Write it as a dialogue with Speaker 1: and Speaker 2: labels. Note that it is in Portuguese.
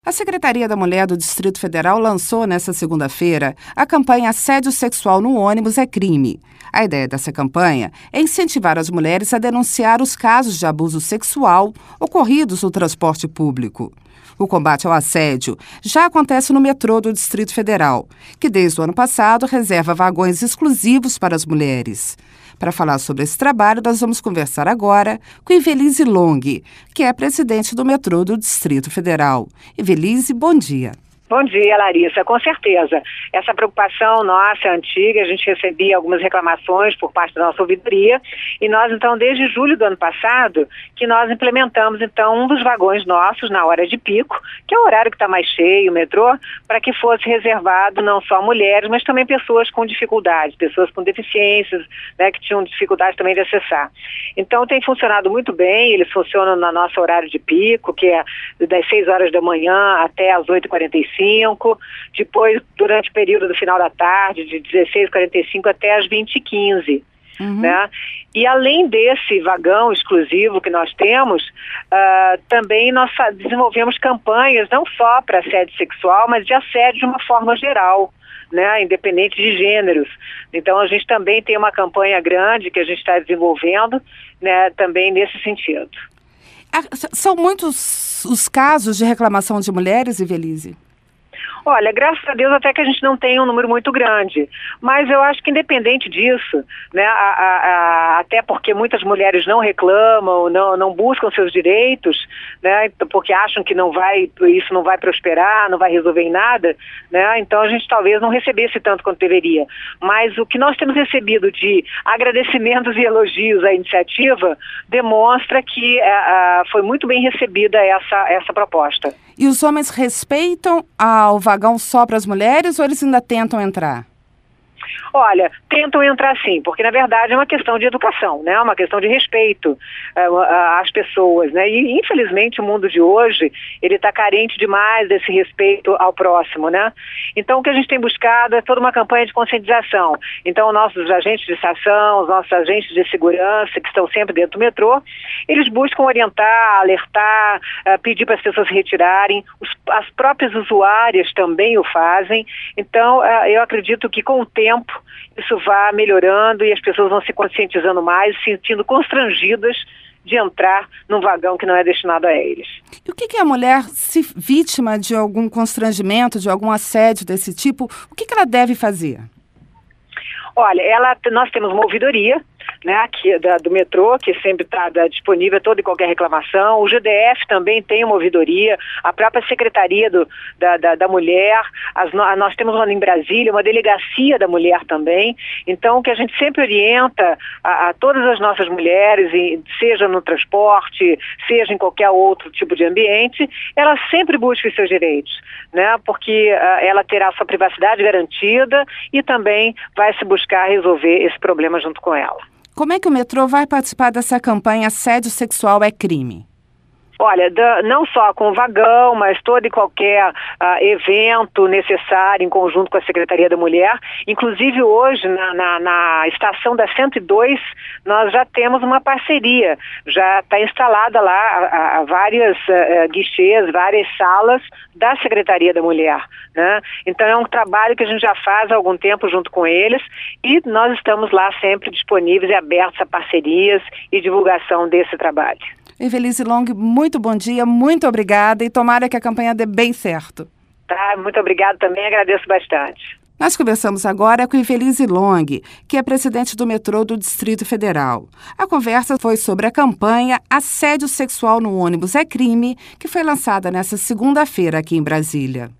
Speaker 1: A Secretaria da Mulher do Distrito Federal lançou nesta segunda-feira a campanha Assédio Sexual no Ônibus é Crime. A ideia dessa campanha é incentivar as mulheres a denunciar os casos de abuso sexual ocorridos no transporte público. O combate ao assédio já acontece no metrô do Distrito Federal, que desde o ano passado reserva vagões exclusivos para as mulheres. Para falar sobre esse trabalho, nós vamos conversar agora com Ivelise Long, que é presidente do metrô do Distrito Federal. Ivelise, bom dia.
Speaker 2: Bom dia, Larissa. Com certeza. Essa preocupação nossa é antiga, a gente recebia algumas reclamações por parte da nossa ouvidoria e nós, então, desde julho do ano passado, que nós implementamos, então, um dos vagões nossos na hora de pico, que é o horário que está mais cheio, o metrô, para que fosse reservado não só mulheres, mas também pessoas com dificuldades, pessoas com deficiências, né, que tinham dificuldade também de acessar. Então, tem funcionado muito bem, eles funcionam no nosso horário de pico, que é das 6 horas da manhã até as 8h45, depois durante o período do final da tarde, de 16h45 até as 20h15. Né? E além desse vagão exclusivo que nós temos, também nós desenvolvemos campanhas não só para assédio sexual, mas de assédio de uma forma geral, né? Independente de gêneros. Então a gente também tem uma campanha grande que a gente está desenvolvendo, né, também nesse sentido.
Speaker 1: São muitos os casos de reclamação de mulheres, Ivelise?
Speaker 2: Olha, graças a Deus até que a gente não tem um número muito grande, mas eu acho que independente disso, né, até porque muitas mulheres não reclamam, não buscam seus direitos, né, porque acham que isso não vai prosperar, não vai resolver em nada, né, então a gente talvez não recebesse tanto quanto deveria. Mas o que nós temos recebido de agradecimentos e elogios à iniciativa demonstra que foi muito bem recebida essa proposta.
Speaker 1: E os homens respeitam o vagão só para as mulheres ou eles ainda tentam entrar?
Speaker 2: Olha, tentam entrar sim, porque na verdade é uma questão de educação, né? Uma questão de respeito às pessoas, né? E infelizmente o mundo de hoje, ele está carente demais desse respeito ao próximo, né? Então o que a gente tem buscado é toda uma campanha de conscientização. Então nossos agentes de estação, os nossos agentes de segurança, que estão sempre dentro do metrô, eles buscam orientar, alertar, pedir para as pessoas se retirarem, as próprias usuárias também o fazem. Então eu acredito que com o tempo isso vai melhorando e as pessoas vão se conscientizando mais, se sentindo constrangidas de entrar num vagão que não é destinado a eles.
Speaker 1: E o que é a mulher, se vítima de algum constrangimento, de algum assédio desse tipo, o que ela deve fazer?
Speaker 2: Olha, nós temos uma ouvidoria, né, aqui do metrô, que sempre está disponível a toda e qualquer reclamação. O GDF também tem uma ouvidoria, a própria Secretaria da Mulher, nós temos em Brasília uma delegacia da mulher também. Então, o que a gente sempre orienta a todas as nossas mulheres, seja no transporte, seja em qualquer outro tipo de ambiente, ela sempre busque os seus direitos, né, porque ela terá sua privacidade garantida e também vai se buscar resolver esse problema junto com ela.
Speaker 1: Como é que o metrô vai participar dessa campanha Assédio Sexual é Crime?
Speaker 2: Olha, não só com o vagão, mas todo e qualquer evento necessário em conjunto com a Secretaria da Mulher. Inclusive hoje, na estação da 102, nós já temos uma parceria. Já está instalada lá várias guichês, várias salas da Secretaria da Mulher, né? Então é um trabalho que a gente já faz há algum tempo junto com eles e nós estamos lá sempre disponíveis e abertos a parcerias e divulgação desse trabalho.
Speaker 1: Ivelise Long, muito bom dia, muito obrigada e tomara que a campanha dê bem certo.
Speaker 2: Tá, muito obrigada também, agradeço bastante.
Speaker 1: Nós conversamos agora com Ivelise Long, que é presidente do metrô do Distrito Federal. A conversa foi sobre a campanha Assédio Sexual no Ônibus é Crime, que foi lançada nesta segunda-feira aqui em Brasília.